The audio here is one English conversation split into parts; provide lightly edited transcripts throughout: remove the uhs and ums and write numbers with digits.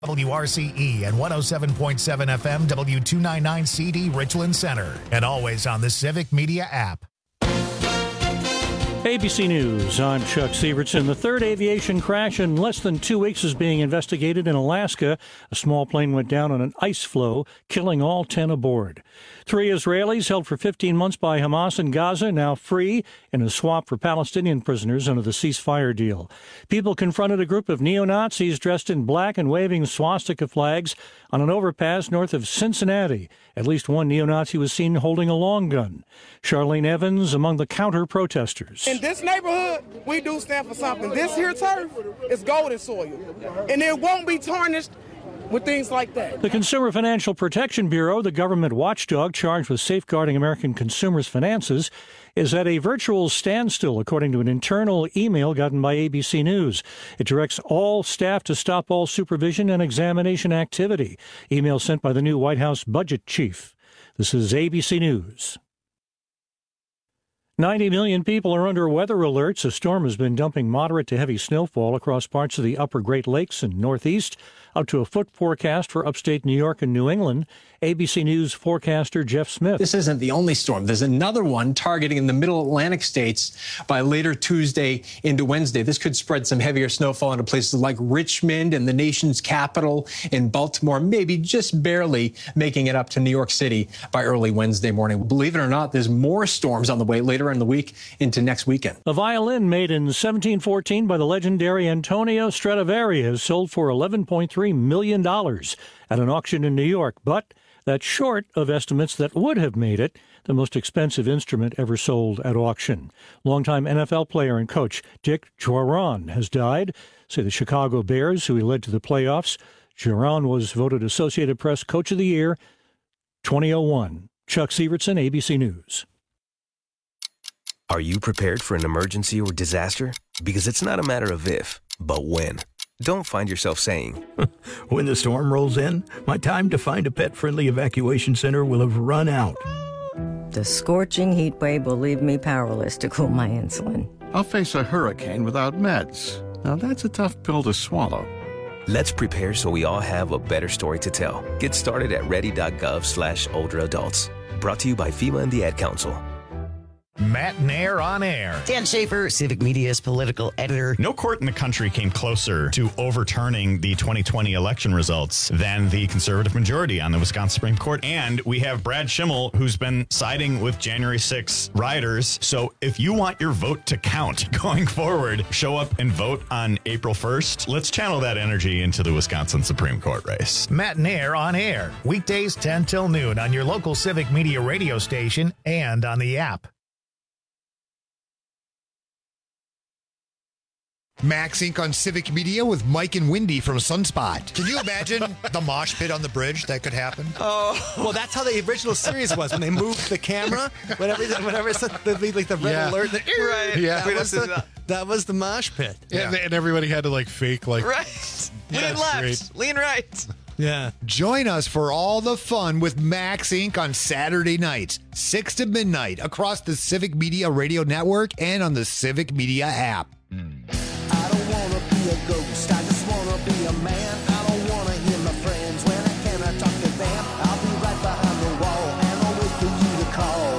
WRCE and 107.7 FM W299CD Richland Center. And always on the Civic Media app. ABC News, I'm Chuck Sievertson. The third aviation crash in less than 2 weeks is being investigated in Alaska. A small plane went down on an ice floe, killing all 10 aboard. 3 Israelis held for 15 months by Hamas in Gaza, now free in a swap for Palestinian prisoners under the ceasefire deal. People confronted a group of neo-Nazis dressed in black and waving swastika flags on an overpass north of Cincinnati. At least one neo-Nazi was seen holding a long gun. Charlene Evans among the counter-protesters. In this neighborhood, we do stand for something. This here turf is golden soil, and it won't be tarnished with things like that. The Consumer Financial Protection Bureau, the government watchdog charged with safeguarding American consumers' finances, is at a virtual standstill, according to an internal email gotten by ABC News. It directs all staff to stop all supervision and examination activity. Email sent by the new White House budget chief. This is ABC News. 90 million people are under weather alerts. A storm has been dumping moderate to heavy snowfall across parts of the upper Great Lakes and Northeast, up to a foot forecast for upstate New York and New England. ABC News forecaster Jeff Smith. This isn't the only storm. There's another one targeting in the middle Atlantic states by later Tuesday into Wednesday. This could spread some heavier snowfall into places like Richmond and the nation's capital in Baltimore, maybe just barely making it up to New York City by early Wednesday morning. Believe it or not, there's more storms on the way later in the week into next weekend. A violin made in 1714 by the legendary Antonio Stradivari has sold for $11.3 million at an auction in New York, but that's short of estimates that would have made it the most expensive instrument ever sold at auction. Longtime NFL player and coach Dick Jauron has died, say the Chicago Bears, who he led to the playoffs. Jauron was voted Associated Press Coach of the Year 2001. Chuck Sievertson, ABC News. Are you prepared for an emergency or disaster? Because it's not a matter of if, but when. Don't find yourself saying, when the storm rolls in, my time to find a pet-friendly evacuation center will have run out. The scorching heat wave will leave me powerless to cool my insulin. I'll face a hurricane without meds. Now that's a tough pill to swallow. Let's prepare so we all have a better story to tell. Get started at ready.gov/older adults. Brought to you by FEMA and the Ad Council. Matt Nair on air. Dan Schaefer, Civic Media's political editor. No court in the country came closer to overturning the 2020 election results than the conservative majority on the Wisconsin Supreme Court. And we have Brad Schimmel, who's been siding with January 6 rioters. So if you want your vote to count going forward, show up and vote on April 1st. Let's channel that energy into the Wisconsin Supreme Court race. Matt Nair on air. Weekdays 10 till noon on your local Civic Media radio station and on the app. Max Inc. on Civic Media with Mike and Wendy from Sunspot. Can you imagine the mosh pit on the bridge that could happen? Oh, well, that's how the original series was when they moved the camera. Whenever it's the red alert. Right. Yeah. That was the mosh pit. Yeah. And everybody had to fake right. Lean left, lean right. Yeah. Join us for all the fun with Max Inc. on Saturday nights, 6 to midnight, across the Civic Media Radio Network and on the Civic Media app. I don't want to be a ghost, I just want to be a man. I don't want to hear my friends when I cannot talk to them. I'll be right behind the wall and I'll wait for you to call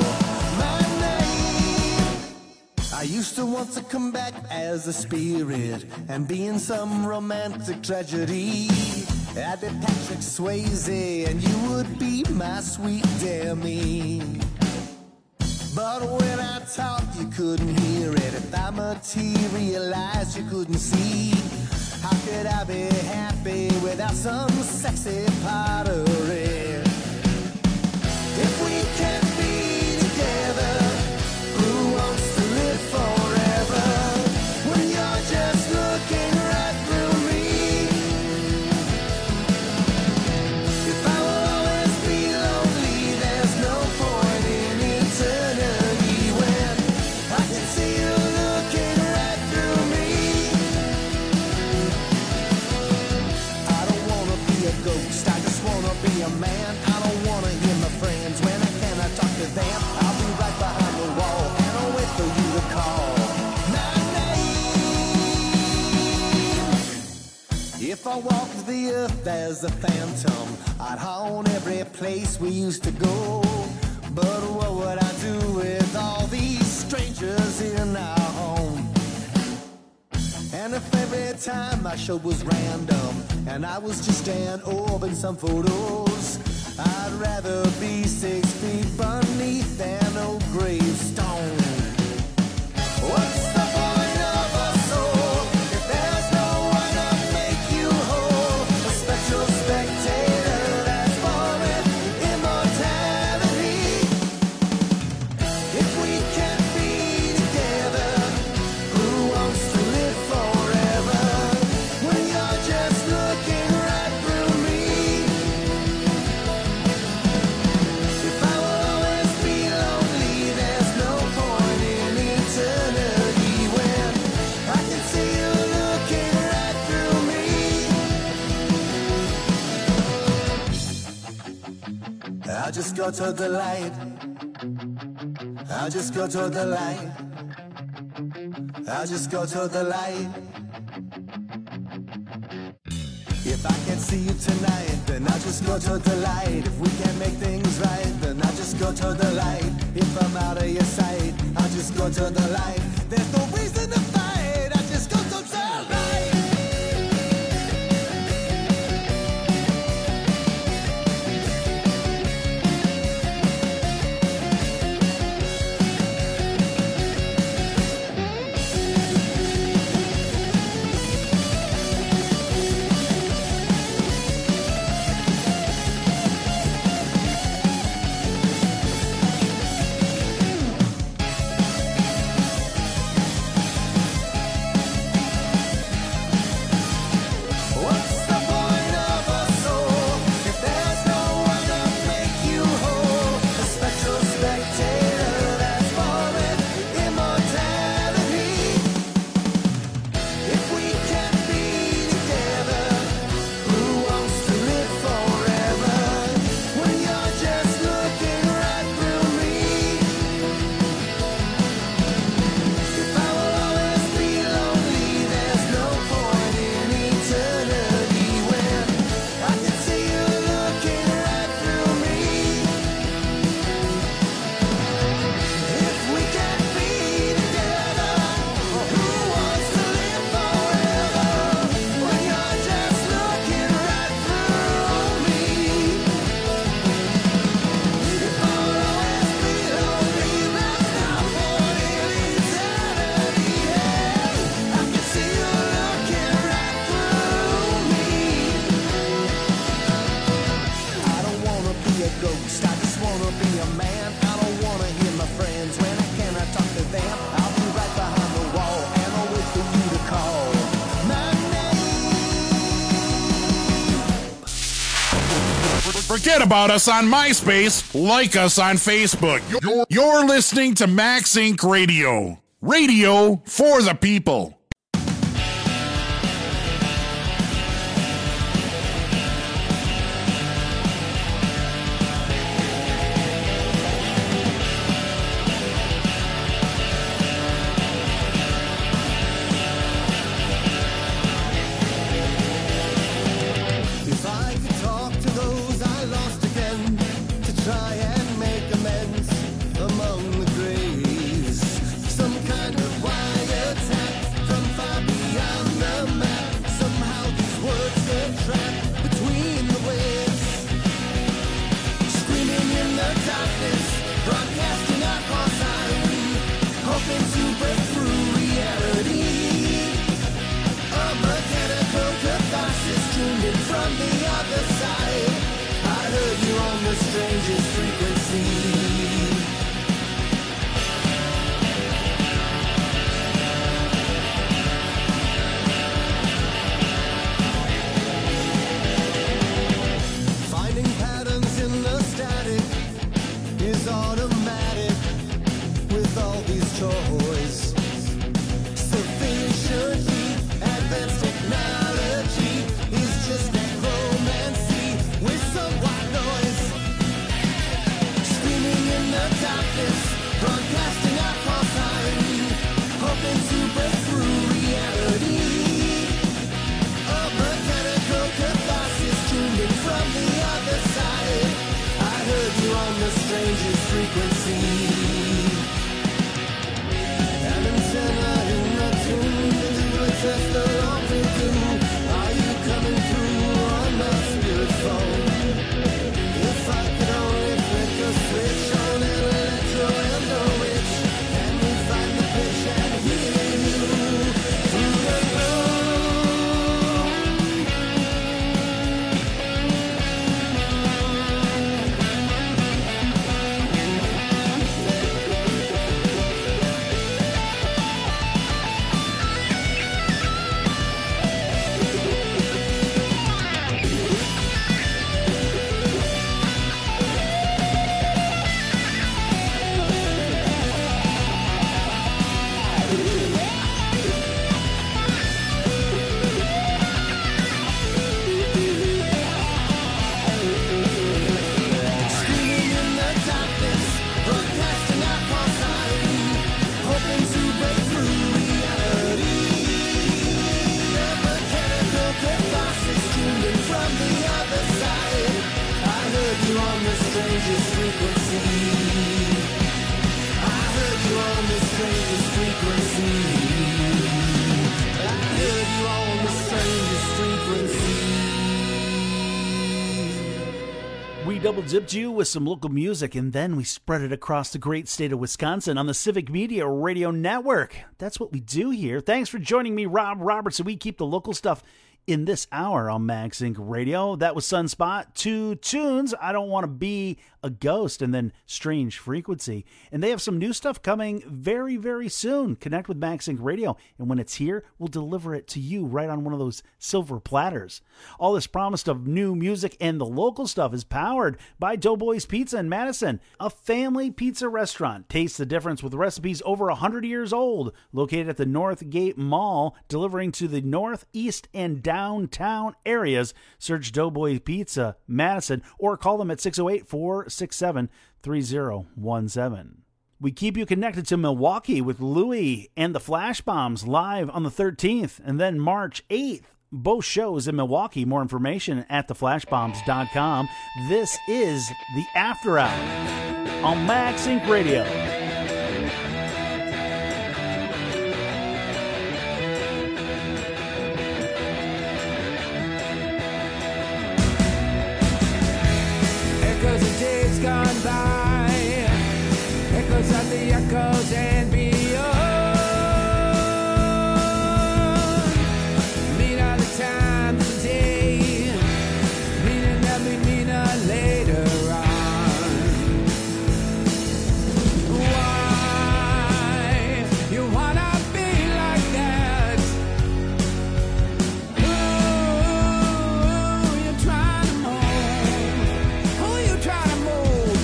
my name. I used to want to come back as a spirit and be in some romantic tragedy. I'd be Patrick Swayze and you would be my sweet Demi. But when I talked, you couldn't hear it. If I materialized, you couldn't see. How could I be happy without some sexy pottery? If we can be together, who wants to live forever? When you're just looking right through me. If I will always be lonely, there's no point in eternity when I can see you looking right through me. I don't wanna be a ghost, I just wanna be a man. I don't wanna hear my friends when I cannot talk to them. I'll be right behind the wall and I'll wait for you to call my name. If If I walked the earth as a phantom, I'd haunt every place we used to go. But what would I do with all these strangers in our home? And if every time I showed was random and I was just an orb in some photos, I'd rather be 6 feet beneath an old gravestone. What's the point of a soul if there's no one to make you whole? A spectral spectator that's foreign immortality. If we can't be together, who wants to live forever when you're just looking right through me? If I will always be lonely, there's no point in eternity when I can see you looking right through me. I'll just go to the light. I'll just go to the light. I'll just go to the light. If I can't see you tonight, then I'll just go to the light. If we can't make things right, then I'll just go to the light. If I'm out of your sight, I'll just go to the light. There's no reason to fight, I'll just go to the light. What's the point of a soul if there's no one to make you whole? A spectral spectator that's foreign immortality. If we can't be together, who wants to live forever when you're just looking right through me? If I will always be lonely, there's no point in eternity when I can see you looking right through me. If we can't be together, who wants to live forever when you're just looking right through me? If I will always be lonely, there's no point in eternity. I can see you looking right through me. I don't wanna be a ghost, I just wanna be a man. I don't wanna hear my friends when I cannot talk to them. I'll be right behind the wall and I'll wait for you to call my name. Forget about us on MySpace. Like us on Facebook. You're listening to Max Inc. Radio. Radio for the people. If I could talk to those I lost again to try and make amends among the graves, some kind of wiretap from far beyond the map. Somehow these words get trapped between the waves, screaming in the darkness, broadcasting our call sign, hoping to break through reality. A mechanical catharsis tuned in from the other side. I heard you on the strangest frequency. Finding patterns in the static is automatic with all these toys. Sufficiently advanced technology is just necromancy. frequency. An antenna in the tune to address the wrong thing to. Are you coming through on my spirit phone? If I could only flick a switch on an electro and a witch, can we find the pitch and hear you through the double-dipped you with some local music, and then we spread it across the great state of Wisconsin on the Civic Media Radio Network. That's what we do here. Thanks for joining me, Rob Roberts, and we keep the local stuff in this hour on Max Inc. Radio. That was Sunspot, 2 tunes, I Don't Want to Be a Ghost, and then Strange Frequency. And they have some new stuff coming very, very soon. Connect with Max Inc. Radio, and when it's here, we'll deliver it to you right on one of those silver platters. All this promise of new music and the local stuff is powered by Doughboys Pizza in Madison, a family pizza restaurant. Taste the difference with recipes over 100 years old, located at the Northgate Mall, delivering to the northeast and downtown areas. Search Doughboy Pizza Madison or call them at 608-467-3017. We keep you connected to Milwaukee with Louie and the Flash Bombs live on the 13th and then March 8th. Both shows in Milwaukee. More information at theflashbombs.com. This is the After Hour on Max Inc. Radio. Echoes of days gone by, echoes of the echoes and beyond. Mean all the time today, meaning that we mean later on. Why you wanna be like that? Ooh, you're trying to move. Who you trying to move?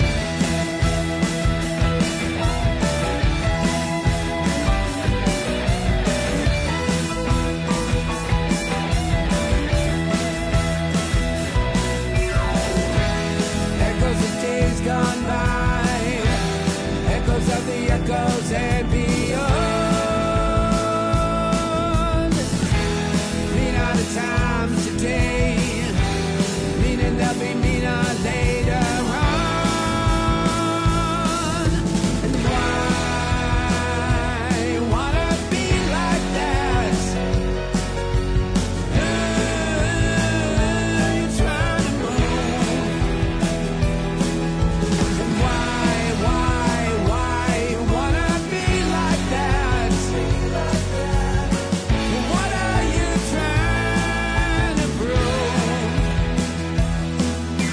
Echoes of days gone by, echoes of the echoes and beyond. Mean all the times today, meaning they'll be meaner later on. And why you wanna be like that? You're trying to move. And why you wanna be like that? What are you trying to prove?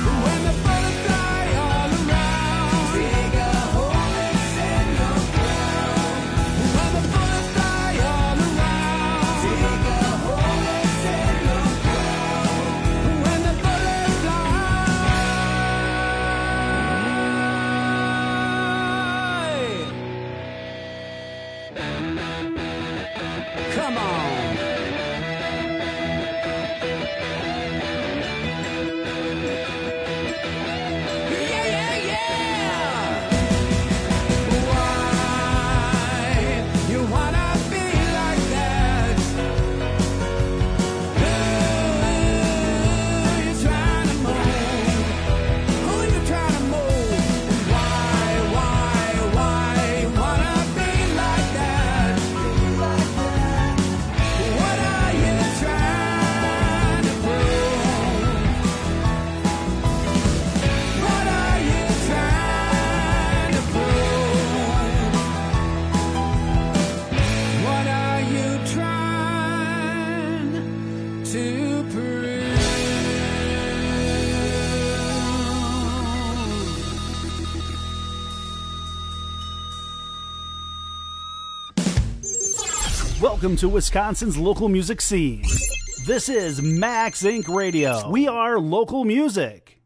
Welcome to Wisconsin's local music scene. This is Max Inc. Radio. We are local music.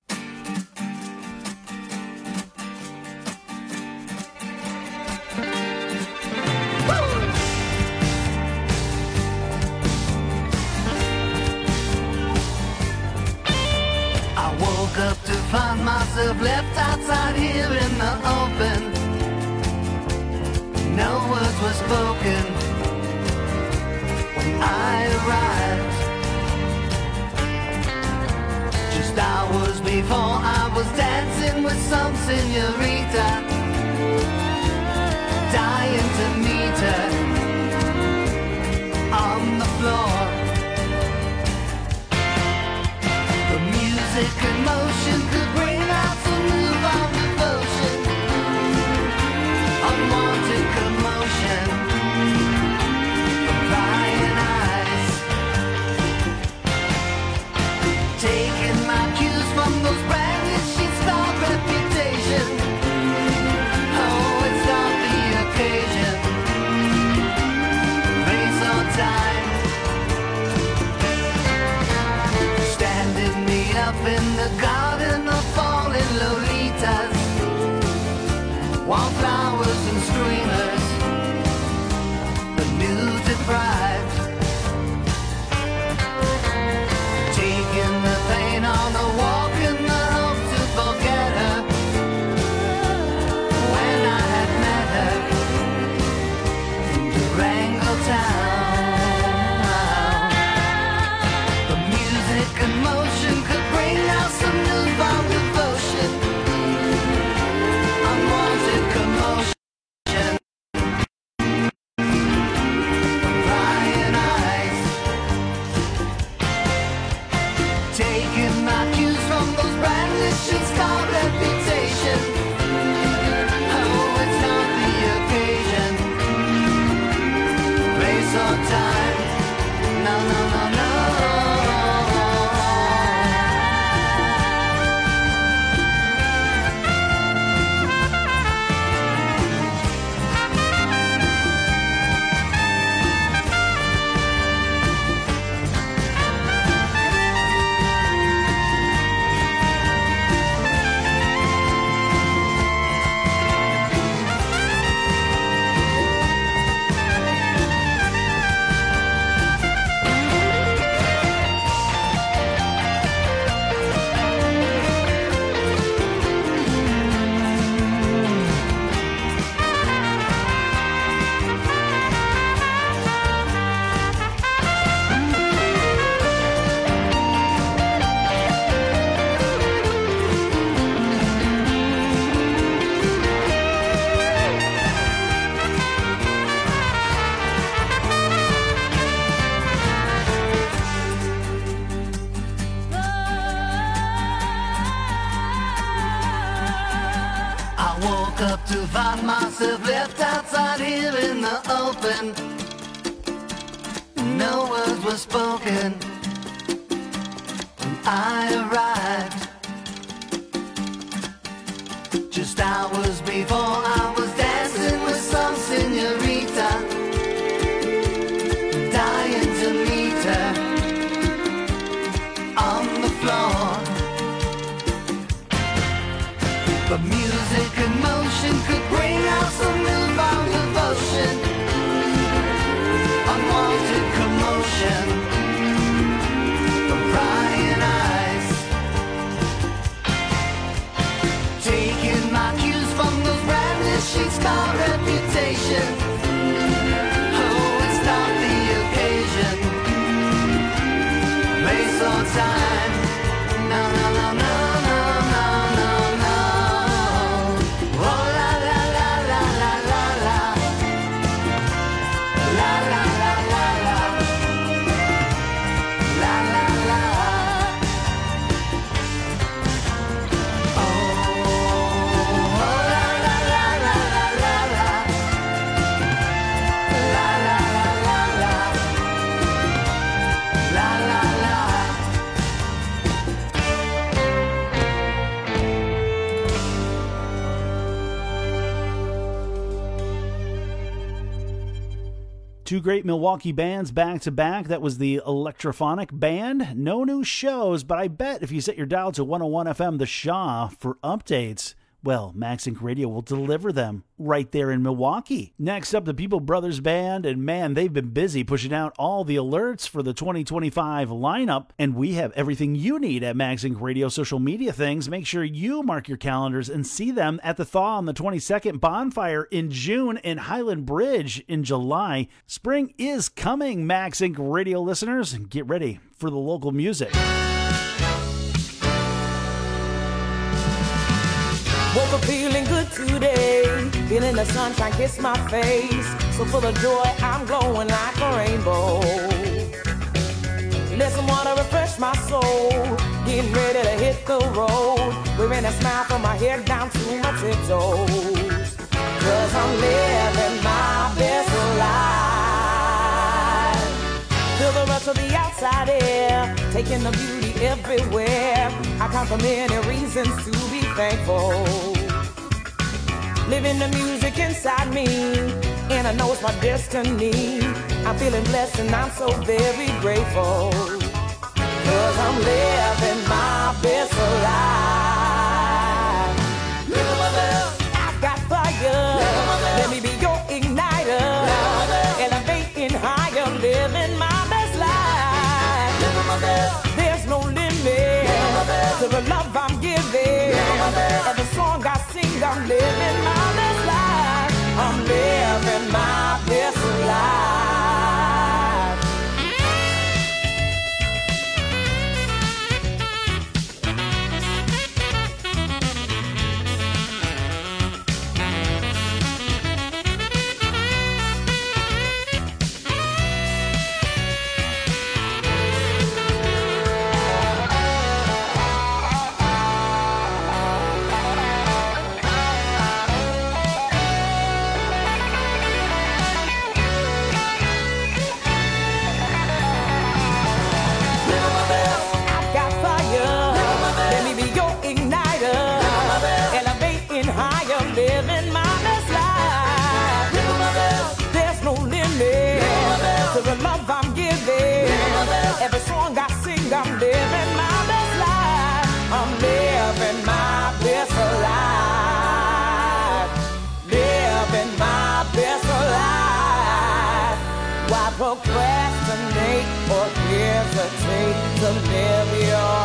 I woke up to find myself left outside here in the open. No words were spoken when I arrived. Just hours before I was dancing with some señorita, dying to meet her on the floor. The music and motion could bring out some newfound devotion, unwanted commotion from prying eyes, taking my cues from those branded sheets of reputation. Oh, it's not the occasion, place or time. Standing me up in the garden of falling lolitas, wallflowers and streamers, the news deprived, taking the pain on a walk in the hope to forget her. When I had met her in Durango town, the music and motion could bring out some newfound devotion, unwanted commotion, prying eyes, taking my cues from those branded sheets called reputation. Oh, it's not the occasion, place or time. No, no, no, no. I woke up to find myself left outside here in the open. No words were spoken when I arrived. Just hours before I was dancing with some señorita, dying to meet her on the floor. But music and motion could bring out some newfound devotion, unwanted commotion from prying eyes, taking my cues from those branded sheets called reputation. Oh, it's not the occasion, place or time. No, no, no, no, no, no, no, no. Two great Milwaukee bands back to back. That was the Electrophonic Band. No new shows, but I bet if you set your dial to 101 FM The Shaw for updates, well, MaxInc Radio will deliver them right there in Milwaukee. Next up, the People Brothers Band, and man, they've been busy pushing out all the alerts for the 2025 lineup, and we have everything you need at MaxInc Radio social media things. Make sure you mark your calendars and see them at the Thaw on the 22nd, Bonfire in June, and Highland Bridge in July. Spring is coming, MaxInc Radio listeners, and get ready for the local music. Woke up feeling good today, feeling the sunshine kiss my face. So full of joy, I'm glowing like a rainbow. Let some water refresh my soul, getting ready to hit the road. Wearing a smile from my head down to my tiptoes. 'Cause I'm living my best life. Feel the rush of the outside air, taking the beauty everywhere. I count for many reasons to be thankful. Living the music inside me, and I know it's my destiny. I'm feeling blessed and I'm so very grateful. 'Cause I'm living my best life. Living my best. I've got fire. Let me be your igniter. Elevating higher, living my best life. Living my best. There's no limit to the love I'm giving. Every song I sing, I'm living my best life. I'm living my best life. Living my best life. There's no limit to the love I'm giving. Every song I sing, I'm living my best life. I'm living my best life. Living my best life. Why procrastinate or hesitate to live your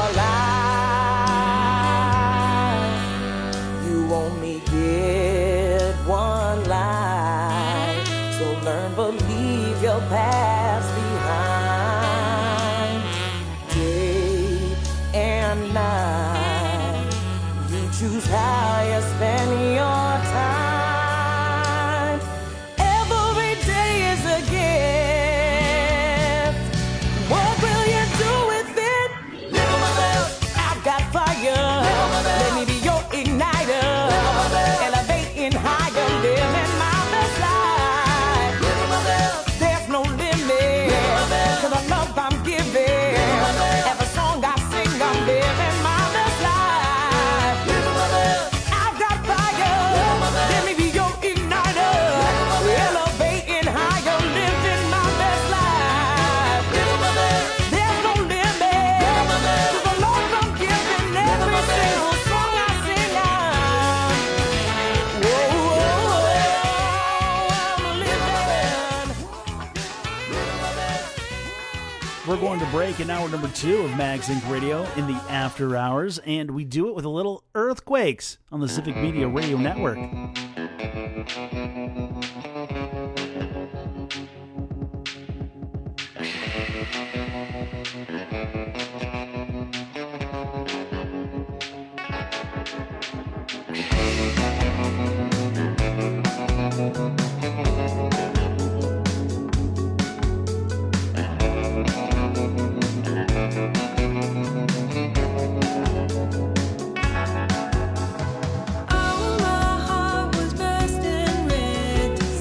life? You only get one life, so learn, believe your past behind. Day and night, you choose how you spend your time. Every day is a gift. What will you do with it? Live my best. I've got fire. Let me be your igniter. Elevating higher, living my best life. There's no limit to the love I'm giving. Every song I sing, I'm living my best life. I've got fire. Let me be your igniter. Elevating higher, living my best life. There's no limit to the love I'm giving. Every single song I sing, We're going to break in hour number 2 of MaxInc Radio in the after hours, and we do it with a little Earthquakes on the Civic Media Radio Network. Oh, my heart was bursting red.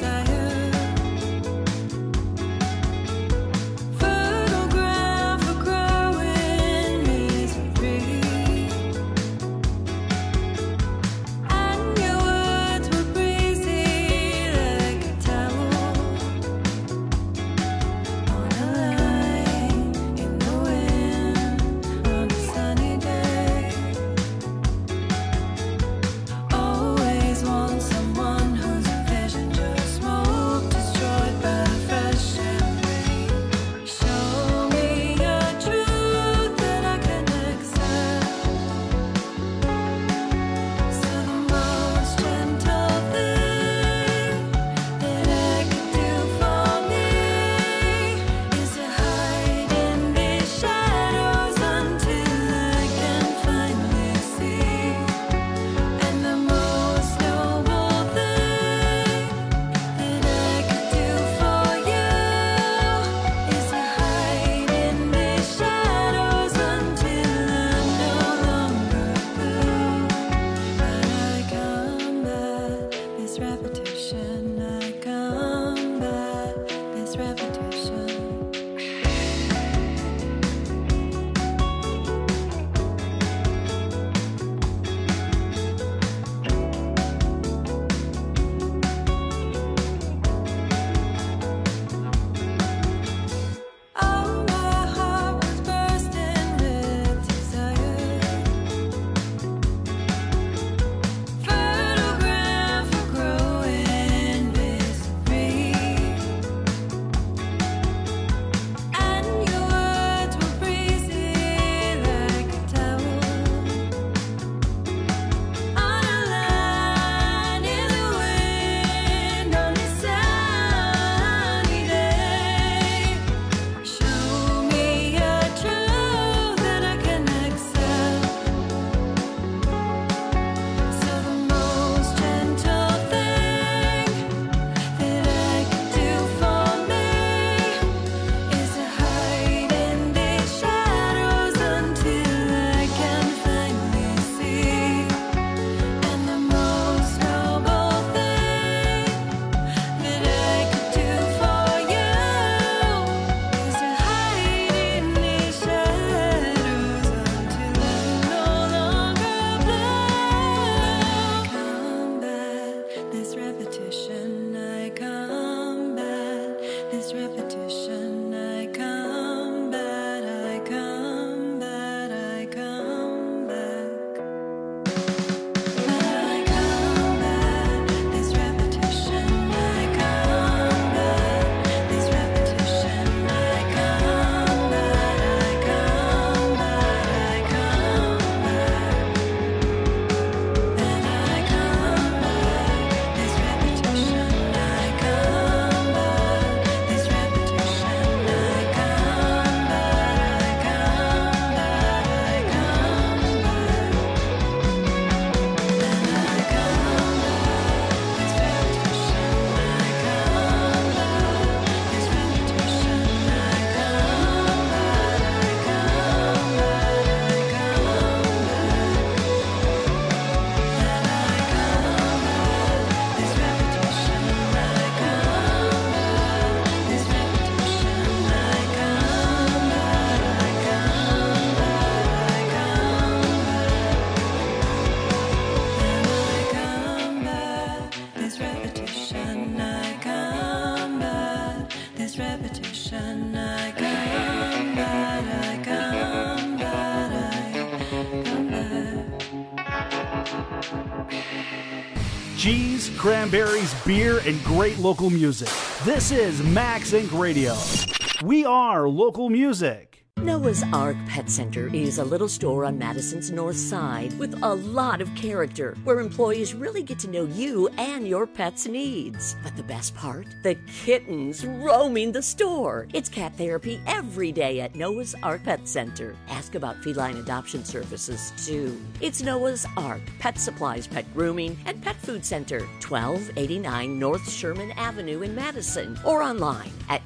cheese, cranberries, beer, and great local music. This is Max Inc. Radio. We are local music. Noah's Ark Pet Center is a little store on Madison's north side with a lot of character, where employees really get to know you and your pet's needs. But the best part? The kittens roaming the store. It's cat therapy every day at Noah's Ark Pet Center. Ask about feline adoption services, too. It's Noah's Ark Pet Supplies, Pet Grooming, and Pet Food Center, 1289 North Sherman Avenue in Madison, or online at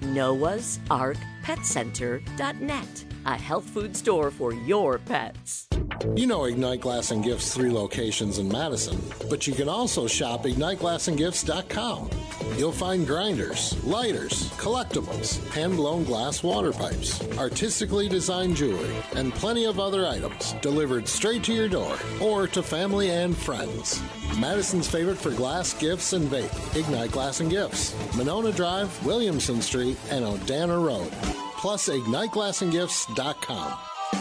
noahsarkpetcenter.net. A health food store for your pets. You know Ignite Glass and Gifts' 3 locations in Madison, but you can also shop IgniteGlassandGifts.com. You'll find grinders, lighters, collectibles, hand-blown glass water pipes, artistically designed jewelry, and plenty of other items delivered straight to your door or to family and friends. Madison's favorite for glass, gifts, and vape, Ignite Glass and Gifts, Monona Drive, Williamson Street, and Odana Road. Plus, IgniteGlassandGifts.com.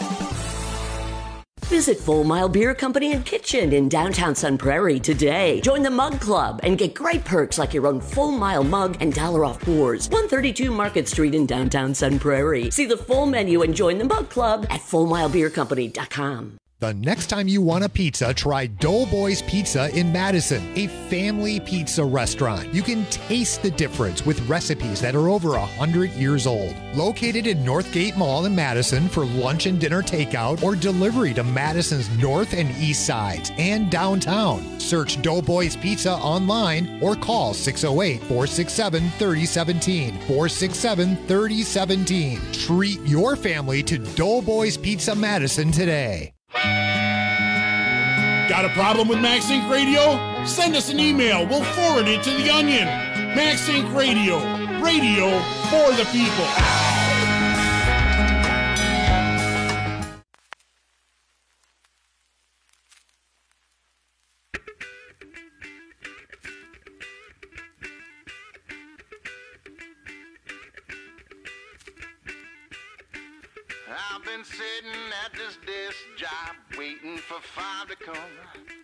Visit Full Mile Beer Company and Kitchen in downtown Sun Prairie today. Join the Mug Club and get great perks like your own Full Mile mug and $1 off pours. 132 Market Street in downtown Sun Prairie. See the full menu and join the Mug Club at FullMileBeerCompany.com. The next time you want a pizza, try Doughboys Pizza in Madison, a family pizza restaurant. You can taste the difference with recipes that are over 100 years old. Located in Northgate Mall in Madison for lunch and dinner takeout or delivery to Madison's north and east sides and downtown. Search Doughboys Pizza online or call 608-467-3017. 467-3017. Treat your family to Doughboys Pizza Madison today. Got a problem with Max Inc. Radio? Send us an email. We'll forward it to The Onion. Max Inc. Radio. Radio for the people. I've been sitting at this desk job waiting for 5 to come.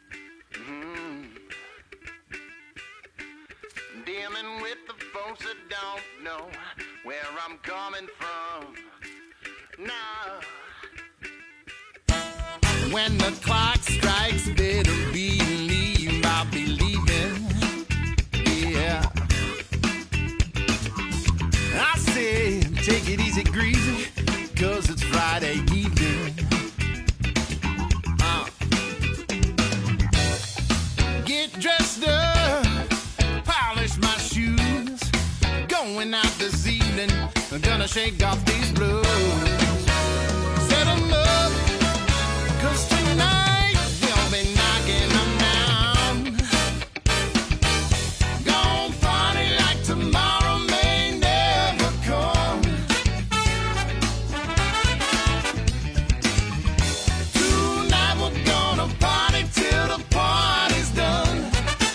Dealing with the folks that don't know where I'm coming from. Nah. When the clock strikes, better believe I'll be leaving. Yeah. I say, take it easy, greasy. 'Cause it's Friday evening. Get dressed up, polish my shoes. Going out this evening, I'm gonna shake off these blues. Set 'em up, 'cause tonight we'll be knocking them down. Gonna party like tomorrow may never come. Party till the party's done.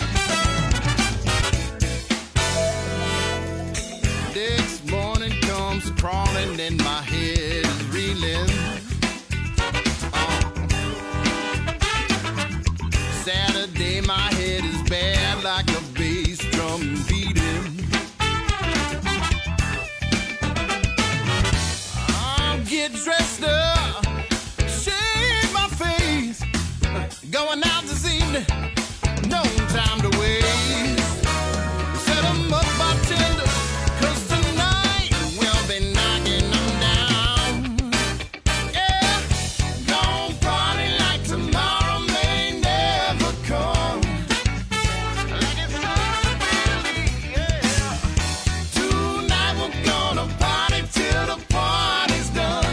Next morning comes crawling and my head is reeling. Saturday my head is bad like a bass drum beating. I'll get dressed up, shave my face. Going out this evening, no time to waste. Set 'em up, bartender, 'cause tonight we'll be knocking them down. Yeah, gonna party like tomorrow may never come. Like it's hard to believe, yeah. Tonight we're gonna party till the party's done.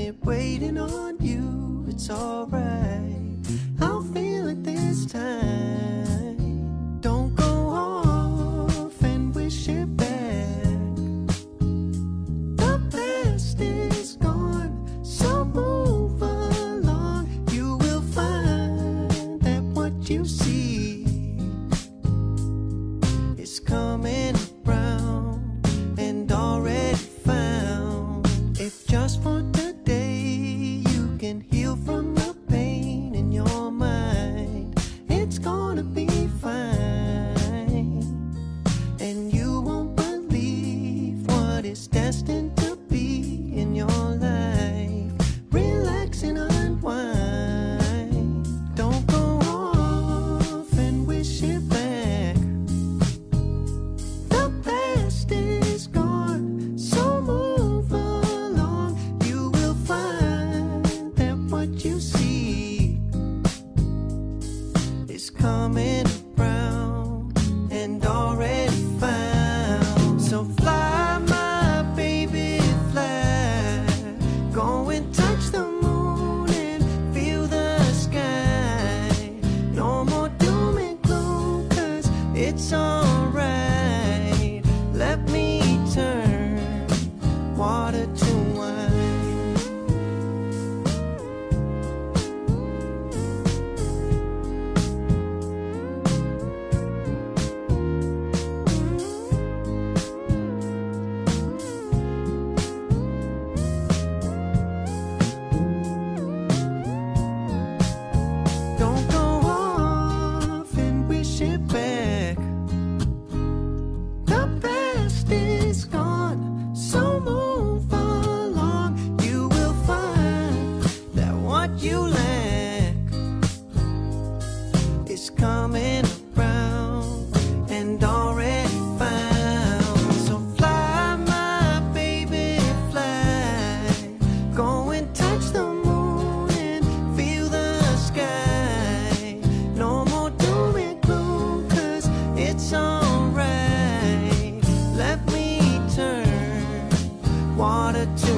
it waiting on you. It's alright, I'll feel it this time. Don't go off and wish it back. The past is gone, so move along. You will find that what you see is coming around and already found. If just for today you can heal from the pain in your mind, it's gonna be fine. And you won't believe what is destined to be in your life. Relax and unwind. Don't go off and wish it back. The past is gone, so move along. You will find that what you see is coming around and already found. So fly, my baby, fly. Go and touch the moon and feel the sky. No more doom and gloom, 'cause it's alright. Let me turn water to wine. Don't go off and wish it back. The past is gone, so move along. You will find that what you lack is coming around and already found. So fly, my baby, fly. Go and touch the moon and feel the sky. No more doom and gloom, 'cause it's alright. Let me turn water to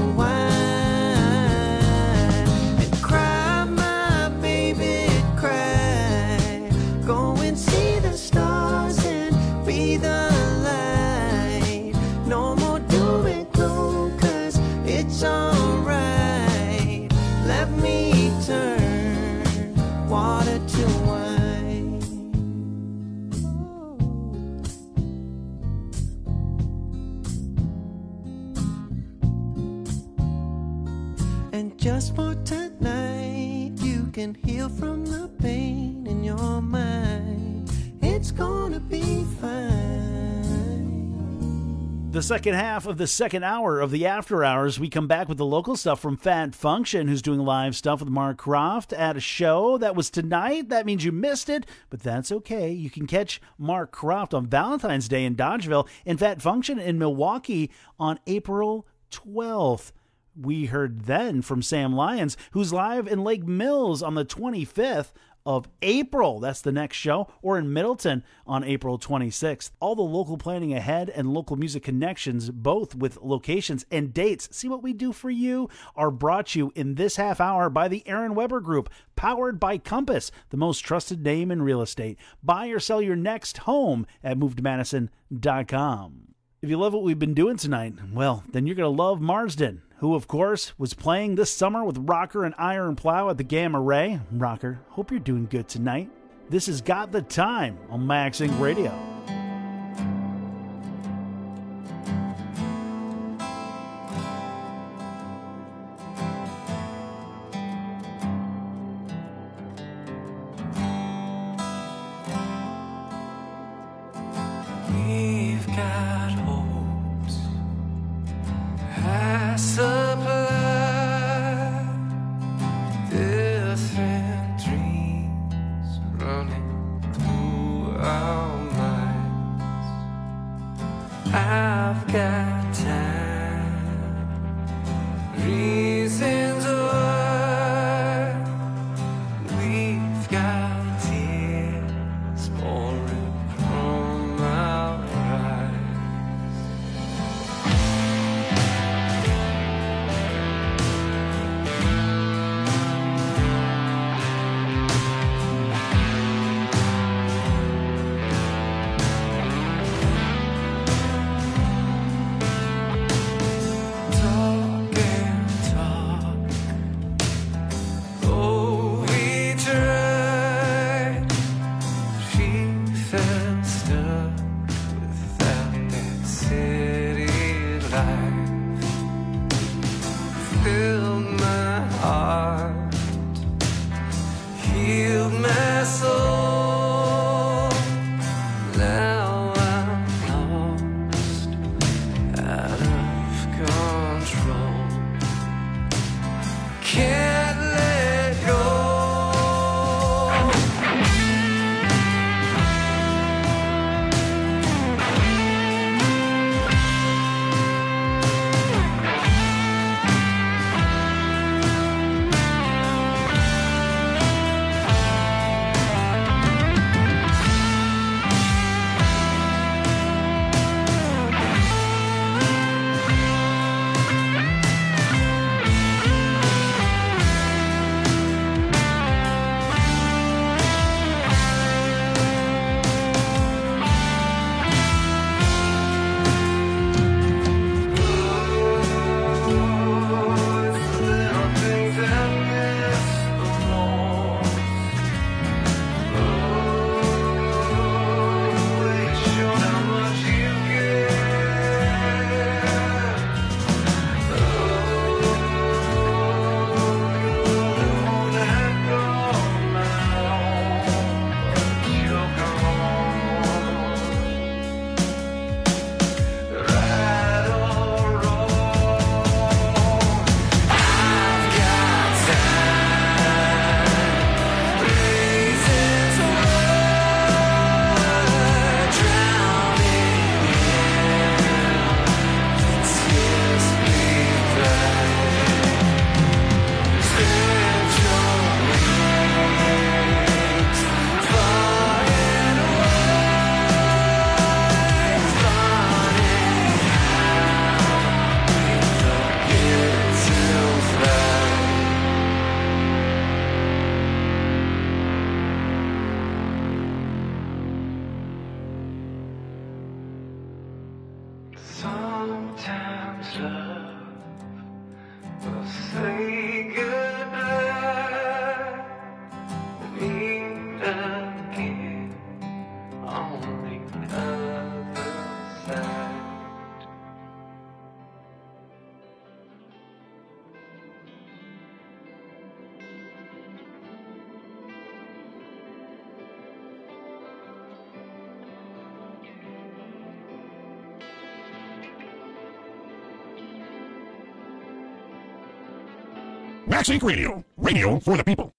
wine. And cry, my baby, cry. Go and see the stars and be the light. No more doom and gloom, 'cause it's alright. Let me turn water to wine. And just for tonight, you can heal from the pain in your mind. It's gonna be fine. The second half of the second hour of the After Hours, we come back with the local stuff from Fat Function, who's doing live stuff with Mark Croft at a show that was tonight. That means you missed it, but that's okay. You can catch Mark Croft on Valentine's Day in Dodgeville and Fat Function in Milwaukee on April 12th. We heard then from Sam Lyons, who's live in Lake Mills on the 25th of April. That's the next show. Or in Middleton on April 26th. All the local planning ahead and local music connections, both with locations and dates. See what we do for you, are brought you in this half hour by the Aaron Weber Group, powered by Compass, the most trusted name in real estate. Buy or sell your next home at moveToMadison.com. If you love what we've been doing tonight, well, then you're going to love Marsden, who, of course, was playing this summer with Rocker and Iron Plow at the Gamma Ray. Rocker, hope you're doing good tonight. This has Got the Time on Max Inc. Radio. We've got hopes, high supply, different dreams running through our minds. held my heart, healed my soul. Now I'm lost, out of control. Can't let go. Sometimes love will say goodbye, meet again on the other side. Max Inc. Radio. Radio for the people.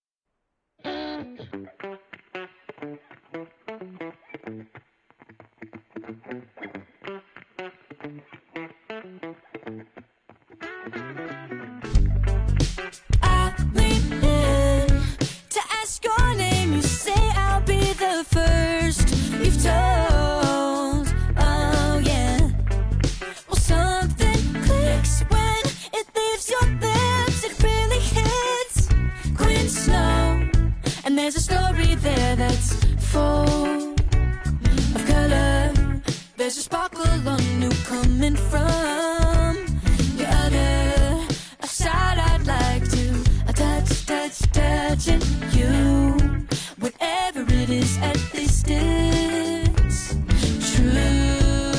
I lean in to ask your name. You say I'll be the first you've told. Oh yeah. Well, something clicks when it leaves your lips. It really hits. Queen Snow, and there's a story there that's full of color. There's a sparkle on you coming from the other side. I'd like to touching you. Whatever it is at this distance, true.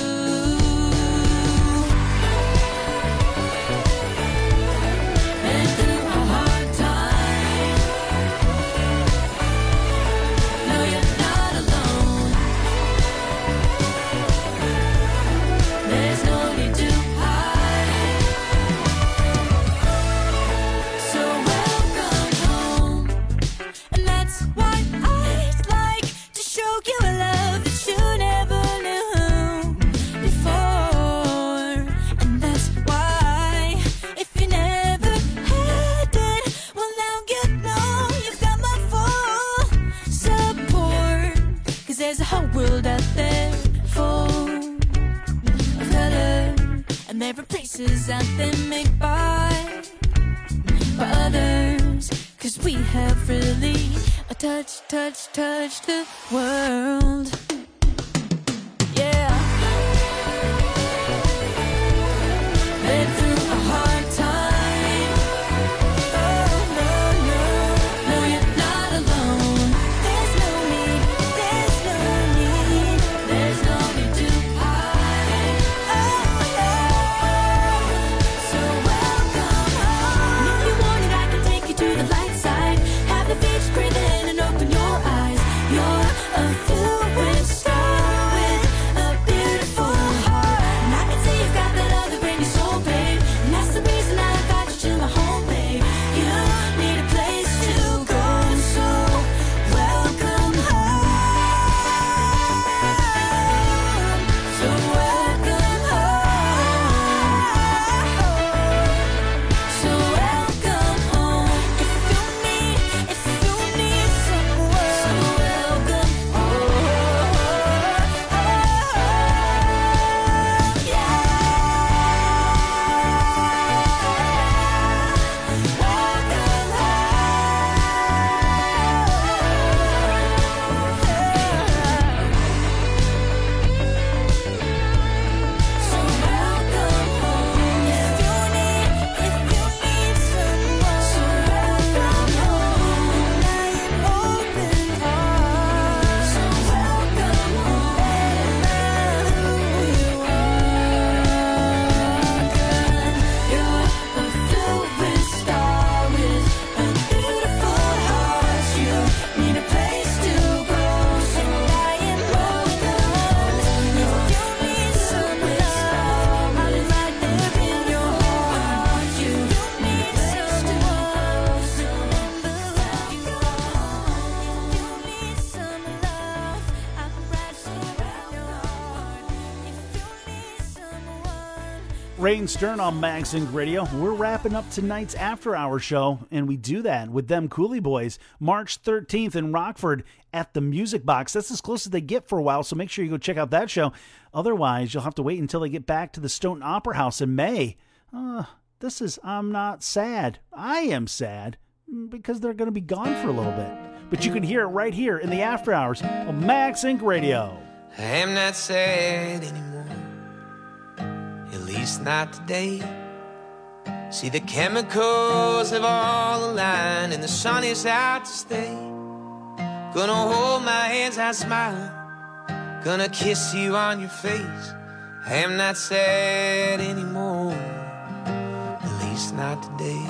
And through a hard time, no, you're not alone. There's no need to hide. So welcome home. And that's why I'd like to show you a love that you never knew before. And that's why, if you never had it, well now you know you've got my full support. 'Cause there's a whole world out there full of color, and there are places out there made by others. 'Cause we have really touched the world. Yeah. Been through a hard time. Oh no, you're not alone. There's no need to hide. Oh, so welcome home. Ray and Stern on Maxing Radio. We're wrapping up tonight's after-hour show, and we do that with them Cooley Boys, March 13th in Rockford at the Music Box. That's as close as they get for a while, so make sure you go check out that show. Otherwise, you'll have to wait until they get back to the Stoughton Opera House in May. I'm not sad. I am sad because they're going to be gone for a little bit. But you can hear it right here in the after hours of Max Inc. Radio. I am not sad anymore, at least not today. See, the chemicals have all aligned and the sun is out to stay. Gonna hold my hands out smiling, gonna kiss you on your face. I am not sad anymore, at least not today.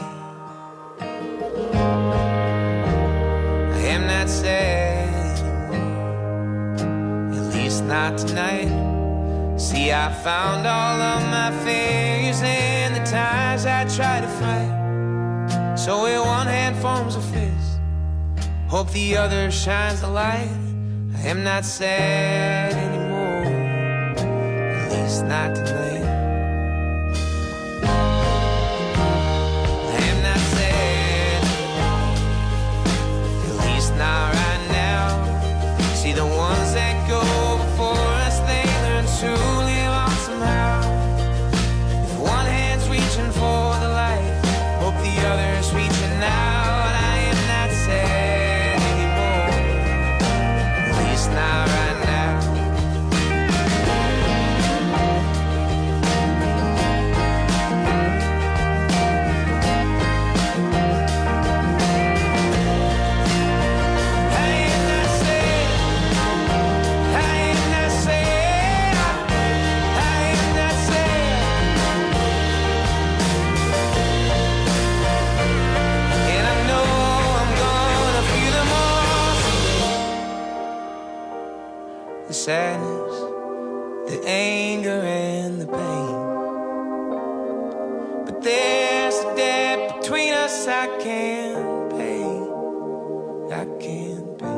I am not sad anymore, at least not tonight. See, I found all of my failures and the times I tried to fight. So in one hand forms a fist, hope the other shines the light. I am not sad anymore, at least not tonight. I am not sad anymore, at least not right now. See, the ones that go before us, they learn to live on somehow. If one hand's reaching for the light, hope the other's reaching out. I am not sad anymore, at least not right now. I am not sad, I am not sad, I am not sad. And I know I'm gonna feel them all someday. The sadness, the anger and the pain. But there's a debt between us I can't pay. I can't pay.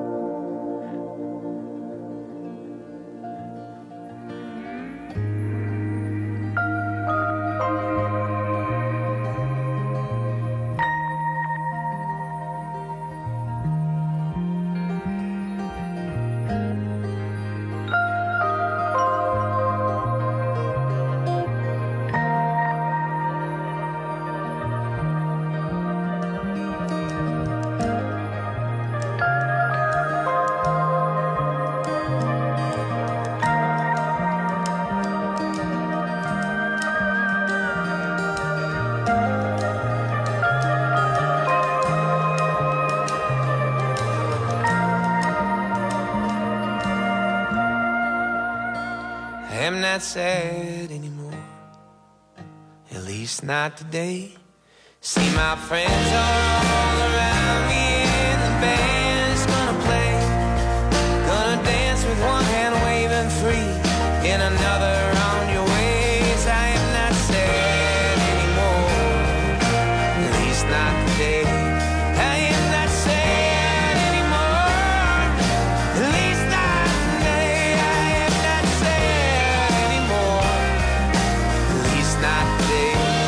I am not sad anymore, at least not today. See, my friends are all around me and the band's gonna play. Gonna dance with one hand waving free and another on your ways. I am not sad anymore, at least not today. I am not sad anymore, at least not today. I am not sad anymore, at least not today.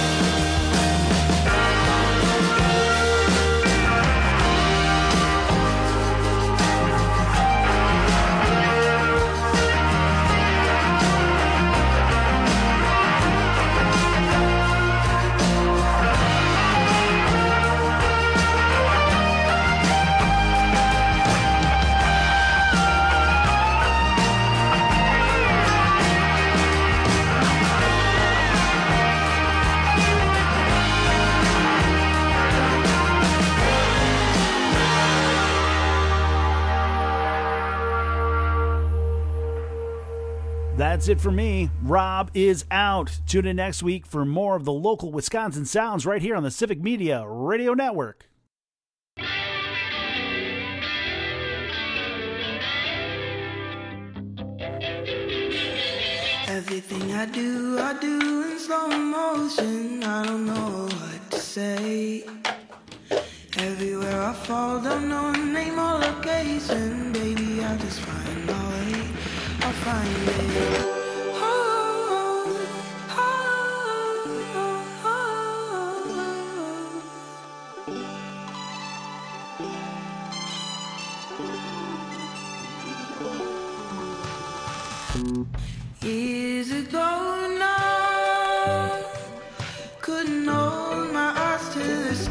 That's it for me. Rob is out. Tune in next week for more of the local Wisconsin sounds right here on the Civic Media Radio Network. Everything I do in slow motion. I don't know what to say. Everywhere I fall, don't know name or location. Baby, I'll just find my way. I'll find it. Oh, oh, oh.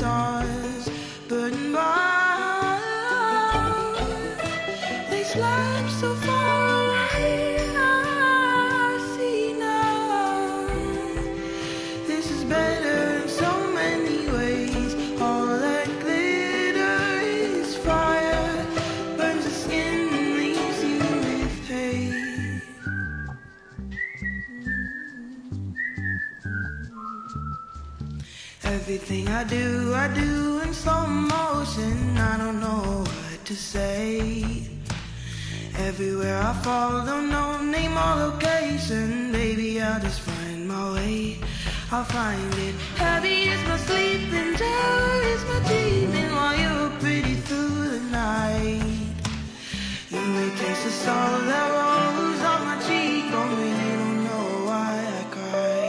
stars burning bright. They slept so far away, I see now. This is better in so many ways. All that glitter is fire, burns the skin and leaves you with pain. Everything I do in slow motion. I don't know what to say. Everywhere I fall, don't know name or location. Baby, I'll just find my way. I'll find it. Heavy is my sleeping, terror is my dreaming. While you're pretty through the night, you may taste the salt that rolls on my cheek. Only you don't know why I cry.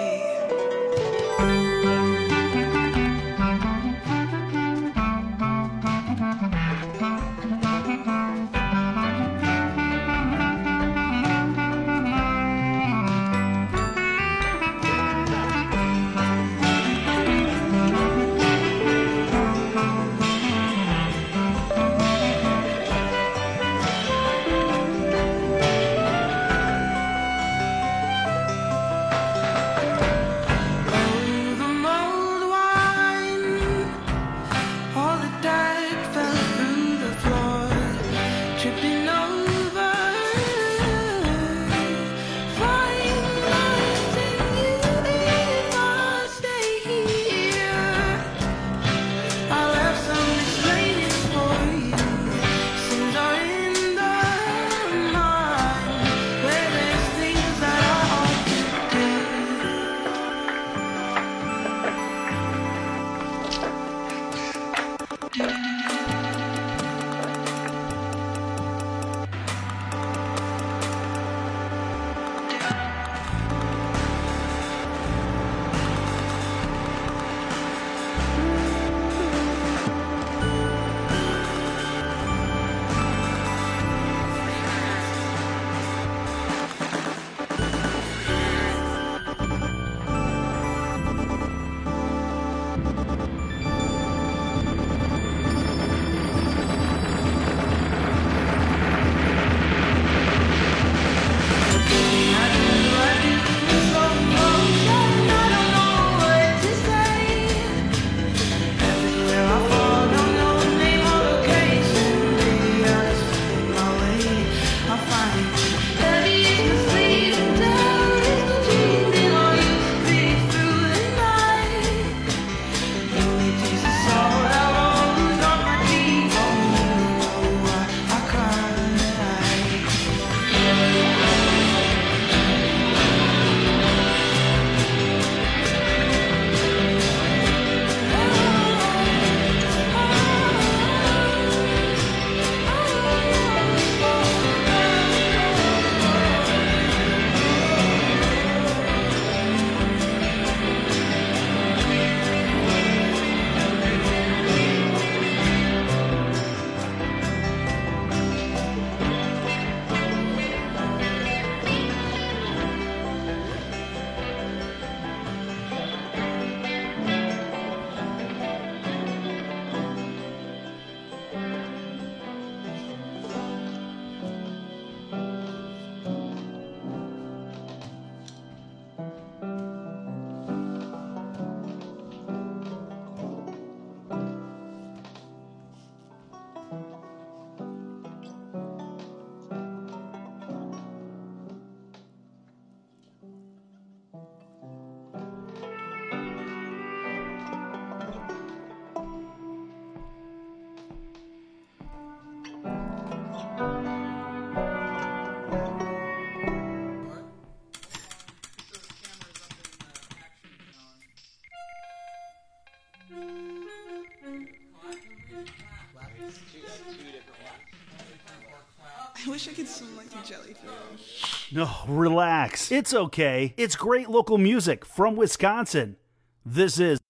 I wish I could swim like a jellyfish. No, relax. It's okay. It's great local music from Wisconsin. This is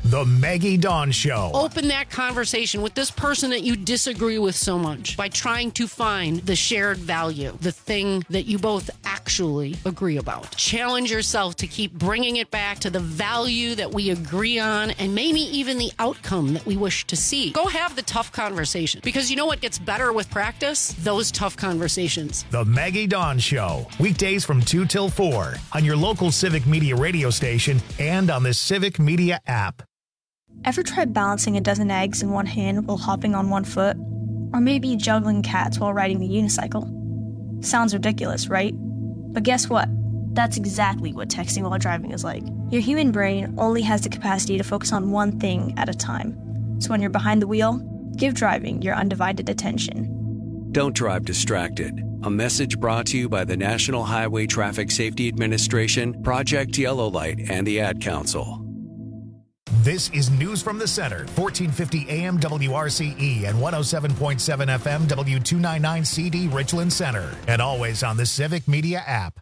The Maggie Dawn Show. Open that conversation with this person that you disagree with so much by trying to find the shared value, the thing that you both actually agree about. Challenge yourself to keep bringing it back to the value that we agree on and maybe even the outcome that we wish to see. Go have the tough conversation, because you know what gets better with practice? Those tough conversations. The Maggie Dawn Show. Weekdays from 2 till 4 on your local Civic Media radio station and on the Civic Media app. Ever tried balancing a dozen eggs in one hand while hopping on one foot? Or maybe juggling cats while riding the unicycle? Sounds ridiculous, right? But guess what? That's exactly what texting while driving is like. Your human brain only has the capacity to focus on one thing at a time. So when you're behind the wheel, give driving your undivided attention. Don't drive distracted. A message brought to you by the National Highway Traffic Safety Administration, Project Yellow Light, and the Ad Council. This is News from the Center, 1450 AM WRCE and 107.7 FM W299CD Richland Center, and always on the Civic Media app.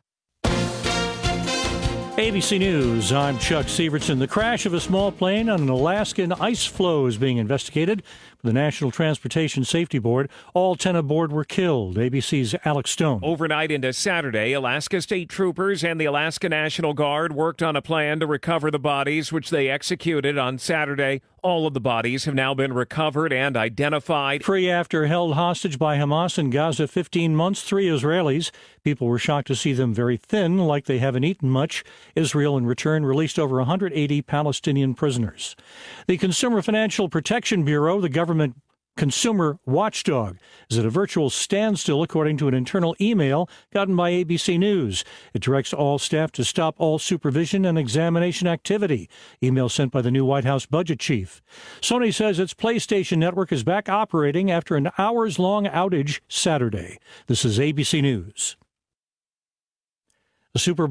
ABC News, I'm Chuck Severson. The crash of a small plane on an Alaskan ice floe is being investigated by the National Transportation Safety Board. All 10 aboard were killed. ABC's Alex Stone. Overnight into Saturday, Alaska State Troopers and the Alaska National Guard worked on a plan to recover the bodies, which they executed on Saturday. All of the bodies have now been recovered and identified. Free after held hostage by Hamas in Gaza 15 months, 3 Israelis. People were shocked to see them very thin, like they haven't eaten much. Israel, in return, released over 180 Palestinian prisoners. The Consumer Financial Protection Bureau, the government consumer watchdog, is at a virtual standstill, according to an internal email gotten by ABC News. It directs all staff to stop all supervision and examination activity. Email sent by the new White House budget chief. Sony says its PlayStation Network is back operating after an hours-long outage Saturday. This is ABC News. The Super